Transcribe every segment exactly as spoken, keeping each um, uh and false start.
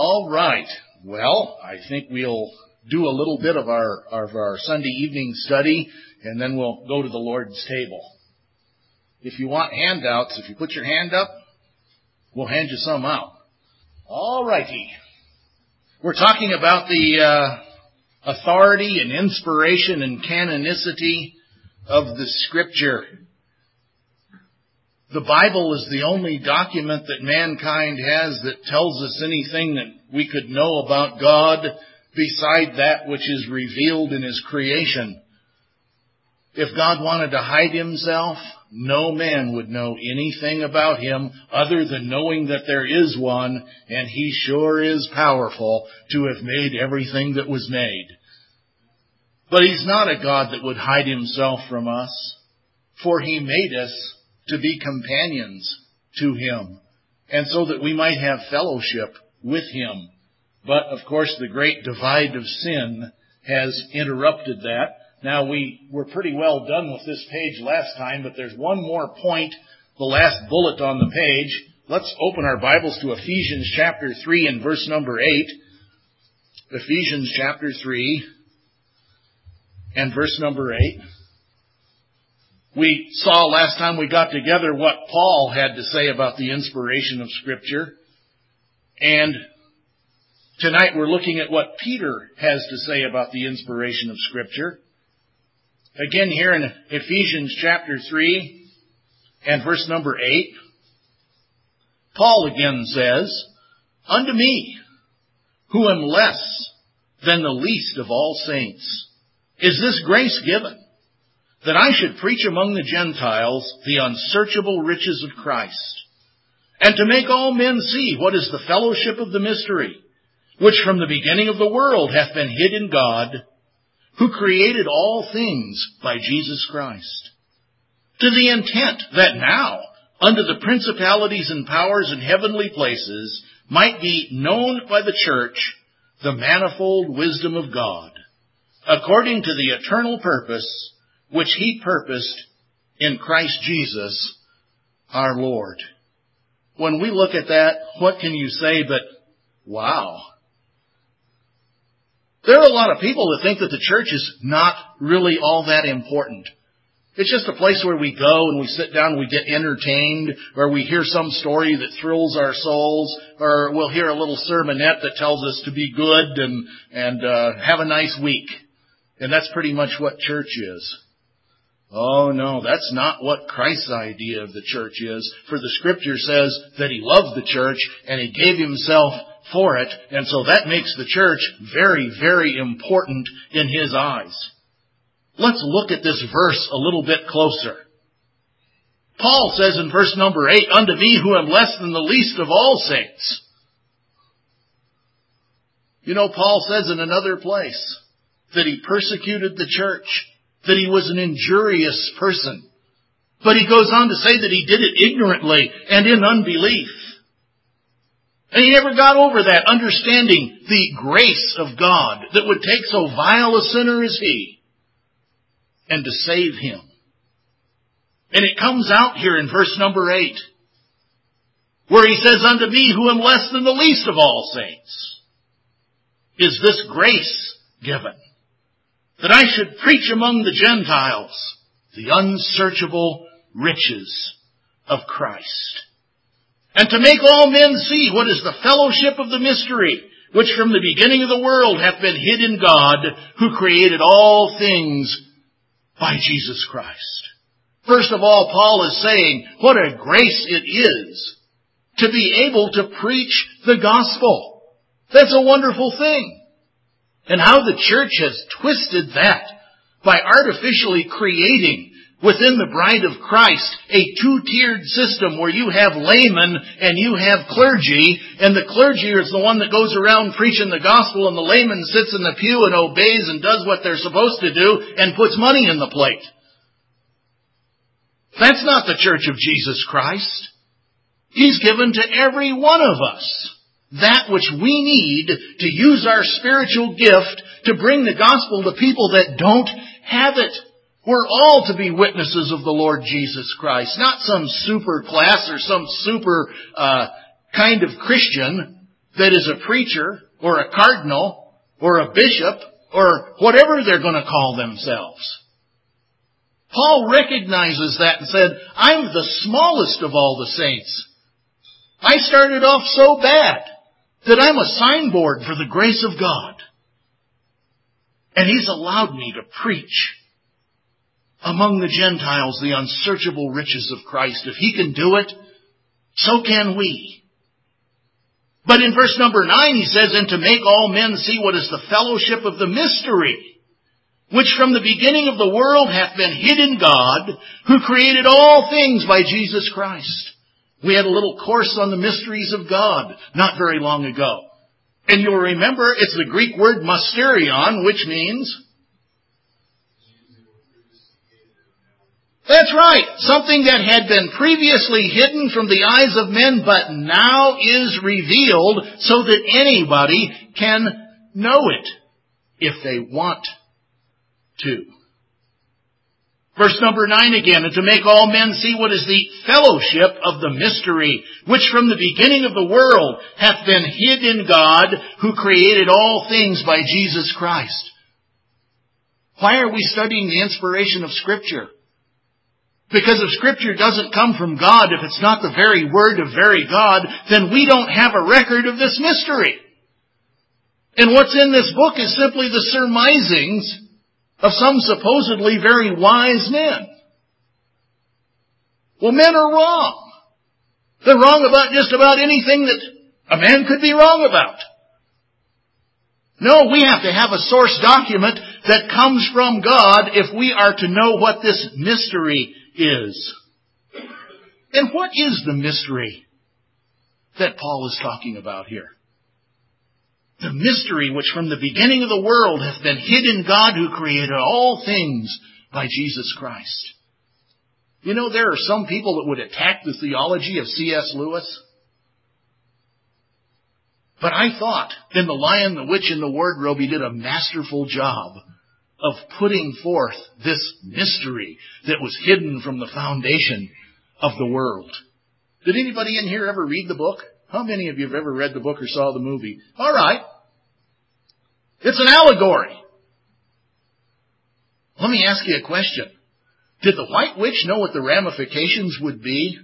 All right. Well, I think we'll do a little bit of our of our Sunday evening study, and then we'll go to the Lord's table. If you want handouts, if you put your hand up, we'll hand you some out. All righty. We're talking about the uh, authority and inspiration and canonicity of the Scripture. The Bible is the only document that mankind has that tells us anything that we could know about God beside that which is revealed in His creation. If God wanted to hide Himself, no man would know anything about Him other than knowing that there is one, and He sure is powerful to have made everything that was made. But He's not a God that would hide Himself from us, for He made us to be companions to Him, and so that we might have fellowship with Him. But, of course, the great divide of sin has interrupted that. Now, we were pretty well done with this page last time, but there's one more point, the last bullet on the page. Let's open our Bibles to Ephesians chapter three and verse number eight. Ephesians chapter three and verse number eight. We saw last time we got together what Paul had to say about the inspiration of Scripture. And tonight we're looking at what Peter has to say about the inspiration of Scripture. Again here in Ephesians chapter three and verse number eight, Paul again says, "Unto me, who am less than the least of all saints, is this grace given, that I should preach among the Gentiles the unsearchable riches of Christ, and to make all men see what is the fellowship of the mystery, which from the beginning of the world hath been hid in God, who created all things by Jesus Christ, to the intent that now, under the principalities and powers in heavenly places, might be known by the church the manifold wisdom of God, according to the eternal purpose which He purposed in Christ Jesus our Lord." When we look at that, what can you say but, wow? There are a lot of people that think that the church is not really all that important. It's just a place where we go and we sit down and we get entertained, or we hear some story that thrills our souls, or we'll hear a little sermonette that tells us to be good and, and uh, have a nice week. And that's pretty much what church is. Oh no, that's not what Christ's idea of the church is. For the Scripture says that He loved the church and He gave Himself for it, and so that makes the church very, very important in His eyes. Let's look at this verse a little bit closer. Paul says in verse number eight, "Unto me who am less than the least of all saints." You know, Paul says in another place that he persecuted the church, that he was an injurious person. But he goes on to say that he did it ignorantly and in unbelief. And he never got over that, understanding the grace of God that would take so vile a sinner as he and to save him. And it comes out here in verse number eight, where he says, "Unto me who am less than the least of all saints, is this grace given, that I should preach among the Gentiles the unsearchable riches of Christ, and to make all men see what is the fellowship of the mystery, which from the beginning of the world hath been hid in God, who created all things by Jesus Christ." First of all, Paul is saying what a grace it is to be able to preach the gospel. That's a wonderful thing. And how the church has twisted that by artificially creating within the bride of Christ a two-tiered system where you have laymen and you have clergy, and the clergy is the one that goes around preaching the gospel, and the layman sits in the pew and obeys and does what they're supposed to do and puts money in the plate. That's not the church of Jesus Christ. He's given to every one of us that which we need to use our spiritual gift to bring the gospel to people that don't have it. We're all to be witnesses of the Lord Jesus Christ, not some super class or some super uh, kind of Christian. that is a preacher or a cardinal or a bishop or whatever they're going to call themselves. Paul recognizes that and said, I'm the smallest of all the saints. I started off so bad that I'm a signboard for the grace of God. And He's allowed me to preach among the Gentiles the unsearchable riches of Christ. If He can do it, so can we. But in verse number nine he says, and to make all men see what is the fellowship of the mystery, which from the beginning of the world hath been hid in God, who created all things by Jesus Christ. We had a little course on the mysteries of God not very long ago. And you'll remember it's the Greek word mysterion, which means... That's right. Something that had been previously hidden from the eyes of men, but now is revealed so that anybody can know it if they want to. Verse number nine again, and to make all men see what is the fellowship of the mystery, which from the beginning of the world hath been hid in God, who created all things by Jesus Christ. Why are we studying the inspiration of Scripture? Because if Scripture doesn't come from God, if it's not the very Word of very God, then we don't have a record of this mystery. And what's in this book is simply the surmisings of some supposedly very wise men. Well, men are wrong. They're wrong about just about anything that a man could be wrong about. No, we have to have a source document that comes from God if we are to know what this mystery is. And what is the mystery that Paul is talking about here? The mystery which from the beginning of the world hath been hid in God, who created all things by Jesus Christ. You know, there are some people that would attack the theology of C S Lewis. But I thought in The Lion, the Witch, and the Wardrobe, he did a masterful job of putting forth this mystery that was hidden from the foundation of the world. Did anybody in here ever read the book? How many of you have ever read the book or saw the movie? All right. It's an allegory. Let me ask you a question. Did the White Witch know what the ramifications would be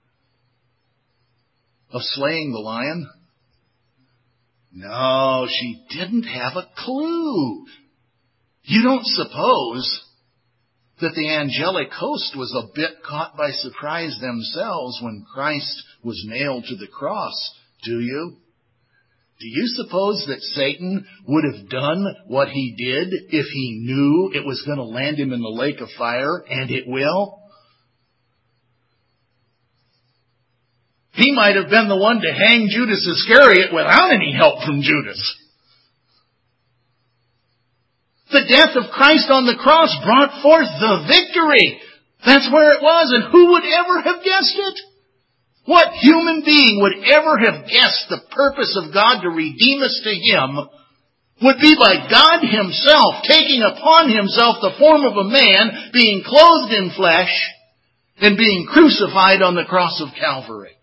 of slaying the lion? No, she didn't have a clue. You don't suppose that the angelic host was a bit caught by surprise themselves when Christ was nailed to the cross, do you? Do you suppose that Satan would have done what he did if he knew it was going to land him in the lake of fire, and it will? He might have been the one to hang Judas Iscariot without any help from Judas. The death of Christ on the cross brought forth the victory. That's where it was, and who would ever have guessed it? What human being would ever have guessed the purpose of God to redeem us to Him would be by God Himself taking upon Himself the form of a man, being clothed in flesh, and being crucified on the cross of Calvary.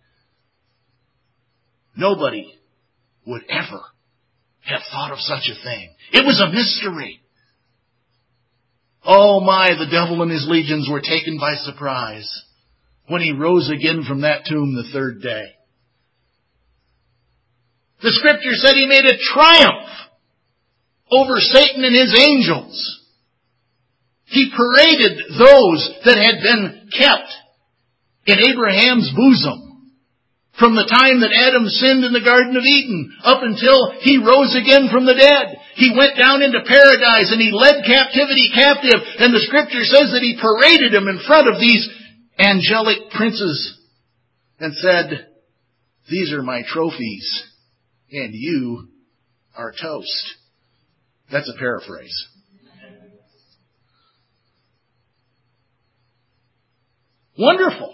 Nobody would ever have thought of such a thing. It was a mystery. Oh my, the devil and his legions were taken by surprise when he rose again from that tomb the third day. The Scripture said he made a triumph over Satan and his angels. He paraded those that had been kept in Abraham's bosom from the time that Adam sinned in the Garden of Eden up until he rose again from the dead. He went down into paradise and he led captivity captive. And the Scripture says that he paraded them in front of these angelic princes and said, these are my trophies and you are toast. That's a paraphrase. Wonderful.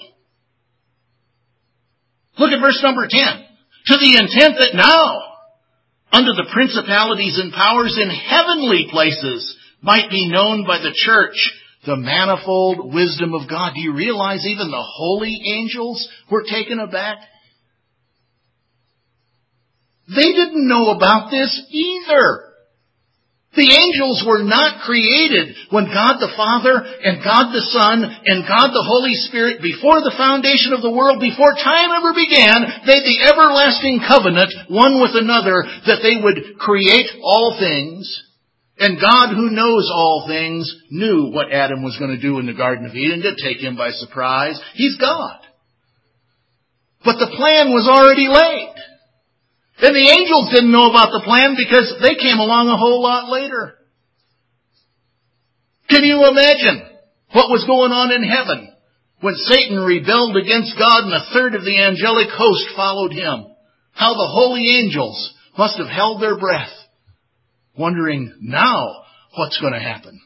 Look at verse number ten. To the intent that now, under the principalities and powers in heavenly places, might be known by the church the manifold wisdom of God. Do you realize even the holy angels were taken aback? They didn't know about this either. The angels were not created when God the Father and God the Son and God the Holy Spirit, before the foundation of the world, before time ever began, made the everlasting covenant one with another that they would create all things. And God, who knows all things, knew what Adam was going to do in the Garden of Eden to take him by surprise. He's God. But the plan was already laid. And the angels didn't know about the plan because they came along a whole lot later. Can you imagine what was going on in heaven when Satan rebelled against God and a third of the angelic host followed him? How the holy angels must have held their breath, wondering now what's going to happen.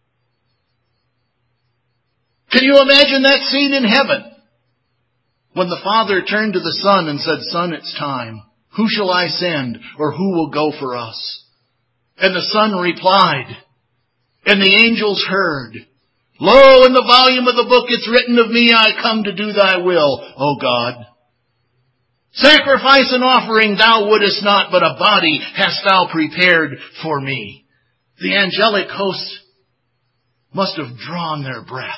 Can you imagine that scene in heaven when the Father turned to the Son and said, "Son, it's time. Who shall I send, or who will go for us?" And the Son replied, and the angels heard, "Lo, in the volume of the book it's written of me, I come to do thy will, O God. Sacrifice and offering thou wouldest not, but a body hast thou prepared for me." The angelic host must have drawn their breath.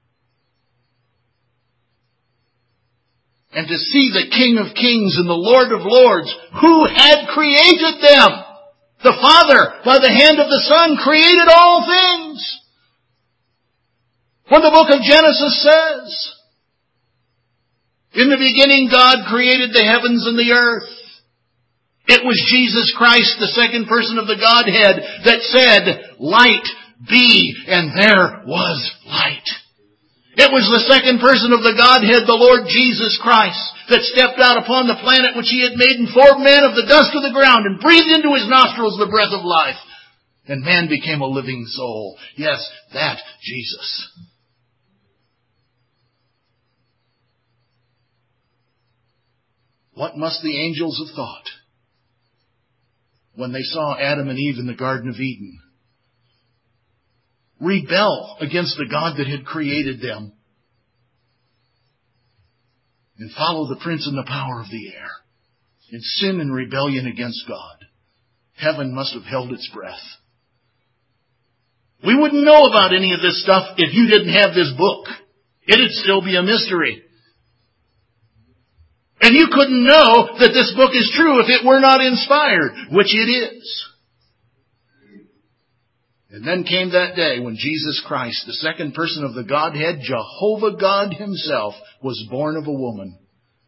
And to see the King of Kings and the Lord of Lords, who had created them. The Father, by the hand of the Son, created all things. When the book of Genesis says, "In the beginning God created the heavens and the earth." It was Jesus Christ, the second person of the Godhead, that said, "Light be," and there was light. It was the second person of the Godhead, the Lord Jesus Christ, that stepped out upon the planet which He had made and formed man of the dust of the ground and breathed into his nostrils the breath of life. And man became a living soul. Yes, that Jesus. What must the angels have thought when they saw Adam and Eve in the Garden of Eden rebel against the God that had created them and follow the prince and the power of the air in sin and rebellion against God? Heaven must have held its breath. We wouldn't know about any of this stuff if you didn't have this book. It'd still be a mystery. And you couldn't know that this book is true if it were not inspired, which it is. And then came that day when Jesus Christ, the second person of the Godhead, Jehovah God Himself, was born of a woman.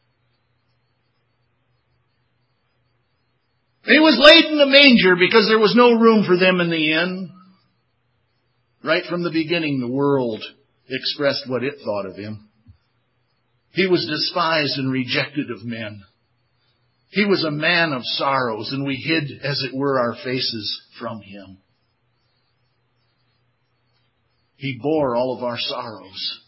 He was laid in the manger because there was no room for them in the inn. Right from the beginning, the world expressed what it thought of Him. He was despised and rejected of men. He was a man of sorrows, and we hid, as it were, our faces from Him. He bore all of our sorrows.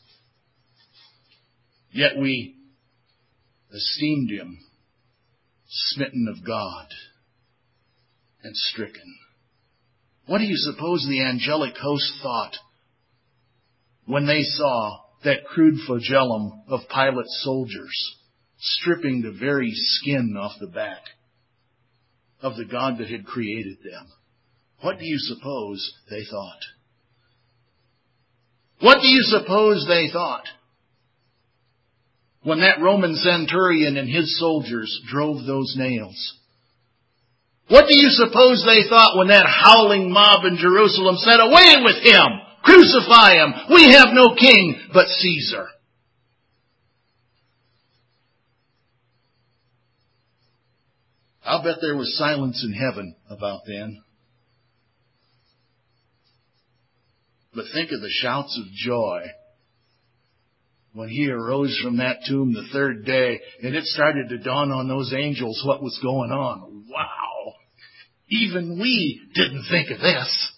Yet we esteemed Him smitten of God and stricken. What do you suppose the angelic host thought when they saw that crude flagellum of Pilate's soldiers stripping the very skin off the back of the God that had created them? What do you suppose they thought? What do you suppose they thought when that Roman centurion and his soldiers drove those nails? What do you suppose they thought when that howling mob in Jerusalem said, "Away with him! Crucify him! We have no king but Caesar"? I'll bet there was silence in heaven about then. But think of the shouts of joy when He arose from that tomb the third day, and it started to dawn on those angels what was going on. Wow! Even we didn't think of this.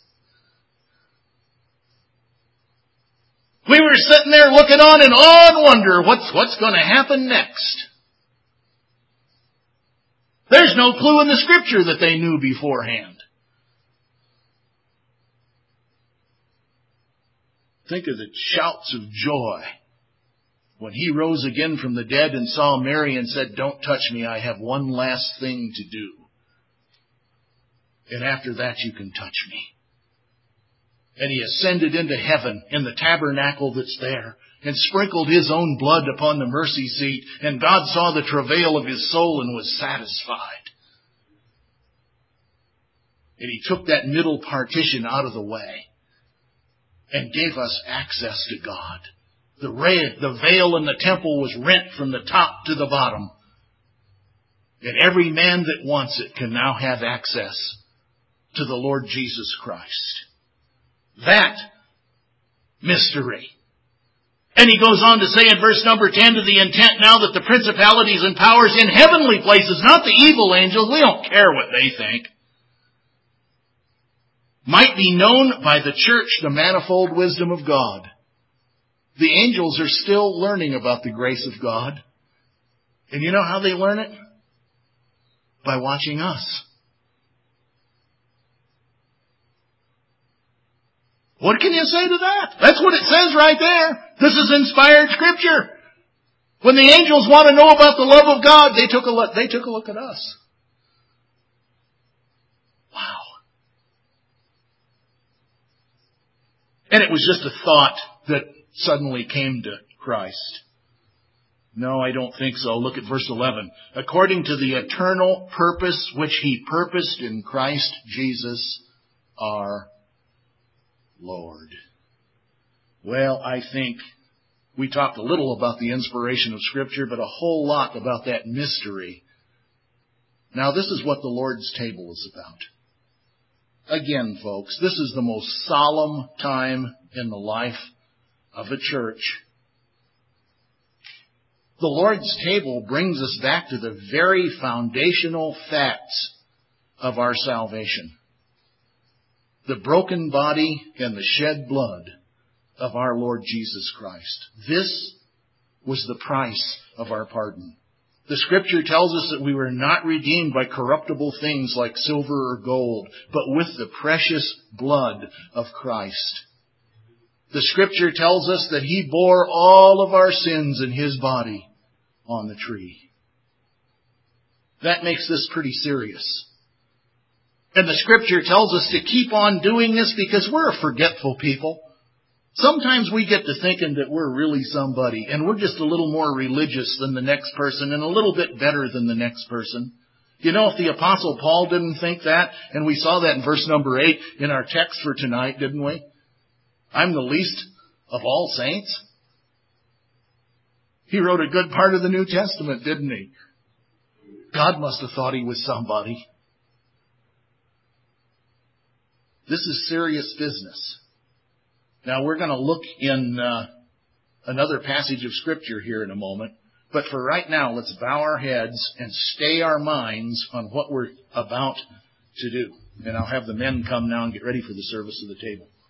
We were sitting there looking on in awe and wonder, what's, what's going to happen next? There's no clue in the Scripture that they knew beforehand. Think of the shouts of joy when He rose again from the dead and saw Mary and said, "Don't touch me, I have one last thing to do." and after that you can touch me. And he ascended into heaven in the tabernacle that's there, and sprinkled his own blood upon the mercy seat, and God saw the travail of his soul and was satisfied. And he took that middle partition out of the way and gave us access to God. The the veil in the temple was rent from the top to the bottom. And every man that wants it can now have access to the Lord Jesus Christ. That mystery. And he goes on to say in verse number ten, to the intent now that the principalities and powers in heavenly places, not the evil angels, we don't care what they think, might be known by the church the manifold wisdom of God. The angels are still learning about the grace of God. And you know how they learn it? By watching us. What can you say to that? That's what it says right there. This is inspired Scripture. When the angels want to know about the love of God, they took a look, they took a look at us. Wow. And it was just a thought that suddenly came to Christ. No, I don't think so. Look at verse eleven. According to the eternal purpose which he purposed in Christ Jesus our Lord. Well, I think we talked a little about the inspiration of Scripture, but a whole lot about that mystery. Now, this is what the Lord's table is about. Again, folks, this is the most solemn time in the life of a church. The Lord's table brings us back to the very foundational facts of our salvation. The broken body and the shed blood of our Lord Jesus Christ. This was the price of our pardon. The Scripture tells us that we were not redeemed by corruptible things like silver or gold, but with the precious blood of Christ. The Scripture tells us that He bore all of our sins in His body on the tree. That makes this pretty serious. And the Scripture tells us to keep on doing this because we're a forgetful people. Sometimes we get to thinking that we're really somebody and we're just a little more religious than the next person and a little bit better than the next person. You know, if the Apostle Paul didn't think that, and we saw that in verse number eight in our text for tonight, didn't we? I'm the least of all saints. He wrote a good part of the New Testament, didn't he? God must have thought he was somebody. This is serious business. Now, we're going to look in uh, another passage of Scripture here in a moment. But for right now, let's bow our heads and stay our minds on what we're about to do. And I'll have the men come now and get ready for the service of the table.